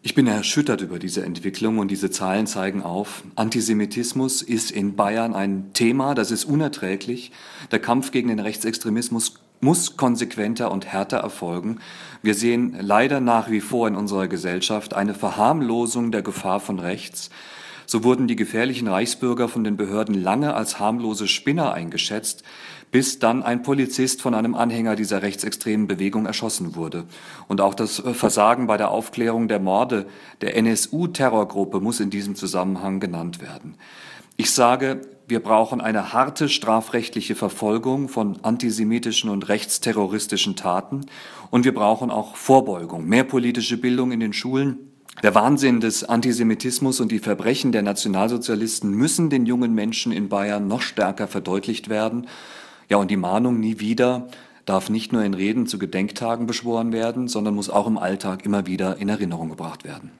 Ich bin erschüttert über diese Entwicklung und diese Zahlen zeigen auf, Antisemitismus ist in Bayern ein Thema, das ist unerträglich. Der Kampf gegen den Rechtsextremismus muss konsequenter und härter erfolgen. Wir sehen leider nach wie vor in unserer Gesellschaft eine Verharmlosung der Gefahr von rechts. So wurden die gefährlichen Reichsbürger von den Behörden lange als harmlose Spinner eingeschätzt, bis dann ein Polizist von einem Anhänger dieser rechtsextremen Bewegung erschossen wurde. Und auch das Versagen bei der Aufklärung der Morde der NSU-Terrorgruppe muss in diesem Zusammenhang genannt werden. Ich sage, wir brauchen eine harte strafrechtliche Verfolgung von antisemitischen und rechtsterroristischen Taten, und wir brauchen auch Vorbeugung, mehr politische Bildung in den Schulen. Der Wahnsinn des Antisemitismus und die Verbrechen der Nationalsozialisten müssen den jungen Menschen in Bayern noch stärker verdeutlicht werden. Ja, und die Mahnung nie wieder darf nicht nur in Reden zu Gedenktagen beschworen werden, sondern muss auch im Alltag immer wieder in Erinnerung gebracht werden.